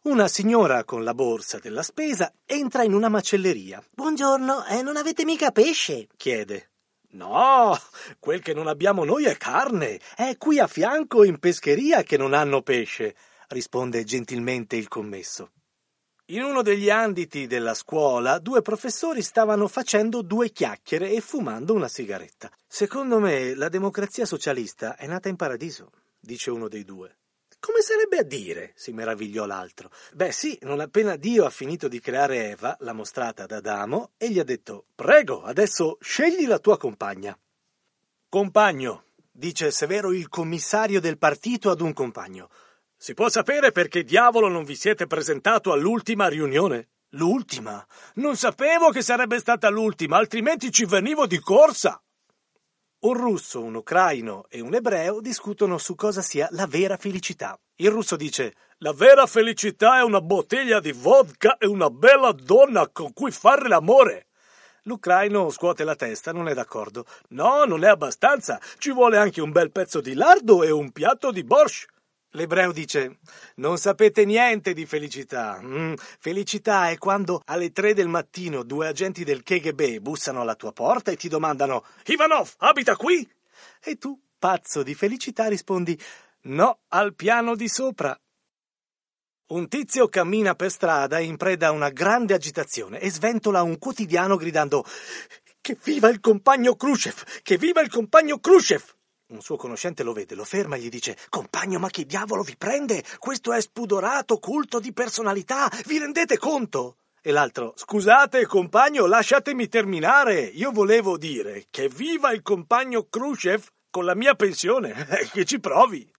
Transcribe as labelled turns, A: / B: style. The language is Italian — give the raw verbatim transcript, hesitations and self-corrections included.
A: Una signora con la borsa della spesa entra in una macelleria.
B: «Buongiorno, eh, non avete mica pesce?»
A: Chiede. «No, quel che non abbiamo noi è carne. È qui a fianco in pescheria che non hanno pesce», risponde gentilmente il commesso. In uno degli anditi della scuola, due professori stavano facendo due chiacchiere e fumando una sigaretta. «Secondo me la democrazia socialista è nata in paradiso», dice uno dei due. «Come sarebbe a dire?» si meravigliò l'altro. «Beh sì, non appena Dio ha finito di creare Eva, l'ha mostrata ad Adamo e gli ha detto: prego, adesso scegli la tua compagna». «Compagno», dice severo il commissario del partito ad un compagno, «si può sapere perché diavolo non vi siete presentato all'ultima riunione?» «L'ultima? Non sapevo che sarebbe stata l'ultima, altrimenti ci venivo di corsa!» Un russo, un ucraino e un ebreo discutono su cosa sia la vera felicità. Il russo dice: «La vera felicità è una bottiglia di vodka e una bella donna con cui fare l'amore». L'ucraino scuote la testa, non è d'accordo. «No, non è abbastanza, ci vuole anche un bel pezzo di lardo e un piatto di borscht». L'ebreo dice: «Non sapete niente di felicità. Mm, felicità è quando alle tre del mattino due agenti del K G B bussano alla tua porta e ti domandano: Ivanov, abita qui? E tu, pazzo di felicità, rispondi: no, al piano di sopra». Un tizio cammina per strada in preda a una grande agitazione e sventola un quotidiano gridando: «Che viva il compagno Khrushchev! Che viva il compagno Khrushchev!» Un suo conoscente lo vede, lo ferma e gli dice: «Compagno, ma chi diavolo vi prende? Questo è spudorato culto di personalità, vi rendete conto?» E l'altro: «Scusate, compagno, lasciatemi terminare. Io volevo dire che viva il compagno Khrushchev con la mia pensione, che ci provi».